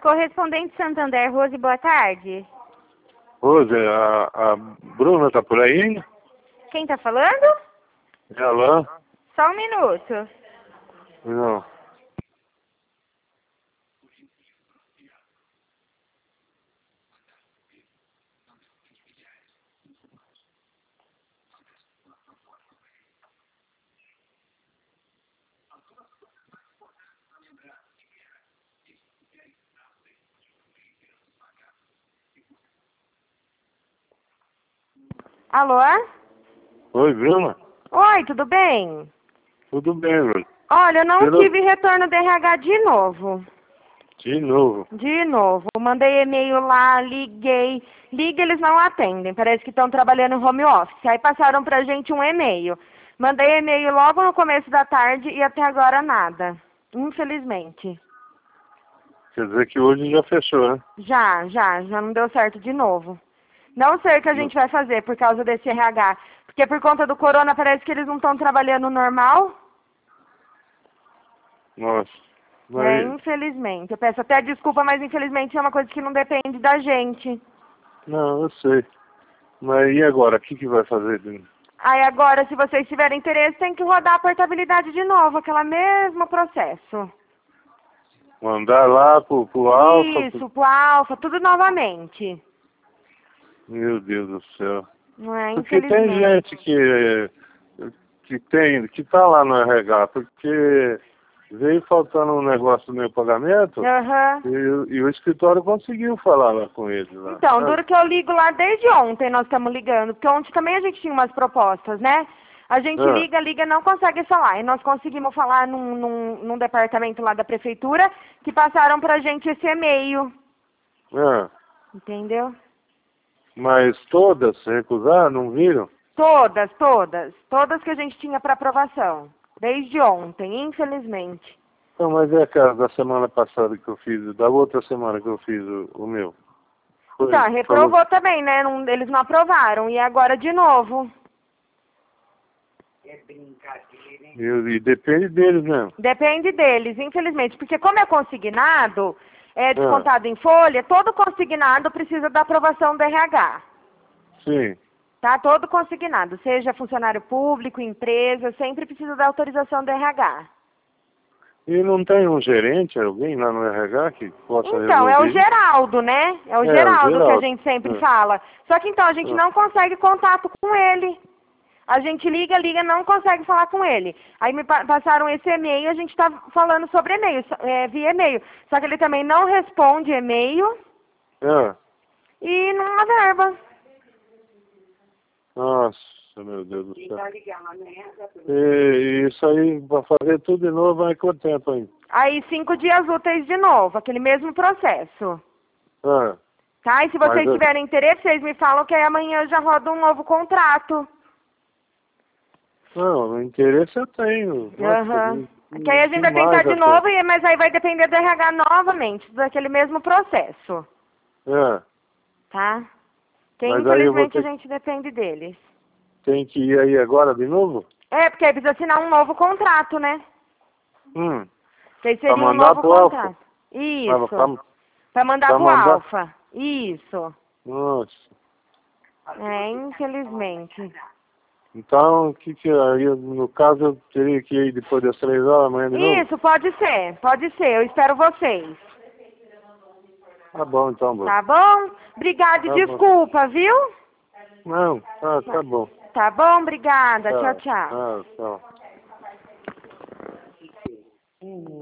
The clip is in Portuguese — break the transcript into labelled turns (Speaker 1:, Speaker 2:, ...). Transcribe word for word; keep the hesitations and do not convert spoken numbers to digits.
Speaker 1: Correspondente Santander, Rose, boa tarde.
Speaker 2: Rose, a, a Bruna tá por aí?
Speaker 1: Quem tá falando?
Speaker 2: Ela?
Speaker 1: Só um minuto.
Speaker 2: Não.
Speaker 1: Alô?
Speaker 2: Oi, Bruna?
Speaker 1: Oi, tudo bem?
Speaker 2: Tudo bem, Bruna?
Speaker 1: Olha, eu não
Speaker 2: Pelo-
Speaker 1: tive retorno do R H de novo.
Speaker 2: De novo.
Speaker 1: De novo. Mandei e-mail lá, liguei. Liga, eles não atendem. Parece que estão trabalhando em home office. Aí passaram pra gente um e-mail. Mandei e-mail logo no começo da tarde e até agora nada. Infelizmente.
Speaker 2: Quer dizer que hoje já fechou, né?
Speaker 1: Já, já, já não deu certo de novo. Não sei o que a gente vai fazer por causa desse R H. Porque por conta do corona parece que eles não estão trabalhando normal.
Speaker 2: Nossa.
Speaker 1: É,
Speaker 2: Mas,
Speaker 1: infelizmente. Eu peço até desculpa, mas infelizmente é uma coisa que não depende da gente.
Speaker 2: não, eu sei. Mas e agora? O que, que vai fazer, Bruna?
Speaker 1: Aí agora, se vocês tiverem interesse, tem que rodar a portabilidade de novo, aquele mesmo processo.
Speaker 2: Mandar lá pro, pro Alfa?
Speaker 1: Isso, pro Alfa, tudo novamente.
Speaker 2: Meu Deus do céu.
Speaker 1: Não é,
Speaker 2: Porque tem
Speaker 1: infelizmente.
Speaker 2: gente que, que tem, que tá lá no R H, porque veio faltando um negócio do meu pagamento
Speaker 1: Aham.
Speaker 2: e, o- e o escritório conseguiu falar lá com ele lá.
Speaker 1: Então,
Speaker 2: sabe?
Speaker 1: duro que eu ligo lá desde ontem, nós estamos ligando, porque ontem também a gente tinha umas propostas, né? A gente
Speaker 2: Ah.
Speaker 1: liga, liga, não consegue falar. E nós conseguimos falar num, num, num departamento lá da prefeitura, que passaram pra gente esse e-mail.
Speaker 2: Ah,
Speaker 1: Entendeu?
Speaker 2: mas todas se recusaram, não viram?
Speaker 1: Todas, todas. Todas que a gente tinha para aprovação. Desde ontem, infelizmente.
Speaker 2: Não, mas é aquela da semana passada que eu fiz, da outra semana que eu fiz o, o meu. Foi,
Speaker 1: Então, reprovou
Speaker 2: falou-
Speaker 1: também, né? Não, eles não aprovaram. E agora de novo.
Speaker 2: E, e depende deles mesmo.
Speaker 1: Depende deles, infelizmente. Porque como é consignado, é descontado em folha, todo consignado precisa da aprovação do R H.
Speaker 2: Sim.
Speaker 1: Tá? Todo consignado. Seja funcionário público, empresa, sempre precisa da autorização do R H.
Speaker 2: E não tem um gerente, alguém lá no R H que possa
Speaker 1: Então,
Speaker 2: resolver
Speaker 1: é o
Speaker 2: isso?
Speaker 1: Geraldo, né? É o
Speaker 2: É, o
Speaker 1: Geraldo que a
Speaker 2: Geraldo.
Speaker 1: gente sempre
Speaker 2: É.
Speaker 1: fala. Só que então a gente
Speaker 2: É.
Speaker 1: não consegue contato com ele. A gente liga, liga, não consegue falar com ele. Aí me pa- passaram esse e-mail, a gente está falando sobre e-mail, só- é, via e-mail. Só que ele também não responde e-mail
Speaker 2: É.
Speaker 1: e não há verba.
Speaker 2: Nossa, meu Deus do céu. E, e isso aí, para fazer tudo de novo, vai quanto tempo ainda?
Speaker 1: Aí cinco dias úteis de novo, aquele mesmo processo.
Speaker 2: Ah,
Speaker 1: Tá? E se
Speaker 2: Mas
Speaker 1: vocês
Speaker 2: eu-
Speaker 1: tiverem interesse, vocês me falam que aí amanhã eu já rodo um novo contrato.
Speaker 2: não, o interesse eu tenho. Nossa,
Speaker 1: Aham.
Speaker 2: de-
Speaker 1: Que aí a gente vai tentar
Speaker 2: demais
Speaker 1: de
Speaker 2: até.
Speaker 1: novo, e- mas aí vai depender do R H novamente, daquele mesmo processo,
Speaker 2: É,
Speaker 1: tá? Que
Speaker 2: mas aí eu vou
Speaker 1: infelizmente a
Speaker 2: ter,
Speaker 1: gente depende deles.
Speaker 2: tem que ir aí agora de novo?
Speaker 1: É, porque aí precisa assinar um novo contrato, né?
Speaker 2: Hum,
Speaker 1: Que aí
Speaker 2: pra
Speaker 1: seria um
Speaker 2: mandar
Speaker 1: novo
Speaker 2: pro Alfa?
Speaker 1: contrato.
Speaker 2: Pra,
Speaker 1: Isso.
Speaker 2: pra,
Speaker 1: Pra mandar
Speaker 2: pra
Speaker 1: pro
Speaker 2: mandar?
Speaker 1: Alfa. Isso.
Speaker 2: Nossa.
Speaker 1: É, infelizmente.
Speaker 2: Então, o que que aí, no caso, eu teria que ir depois das três horas da manhã de novo?
Speaker 1: Isso, pode ser, pode ser. Eu espero vocês.
Speaker 2: Tá bom, então, Bruno.
Speaker 1: Tá bom? Obrigada e
Speaker 2: Tá bom.
Speaker 1: desculpa, viu?
Speaker 2: Não, tá, tá bom.
Speaker 1: Tá bom? Obrigada.
Speaker 2: Tá,
Speaker 1: Tchau, tchau.
Speaker 2: tá, tchau.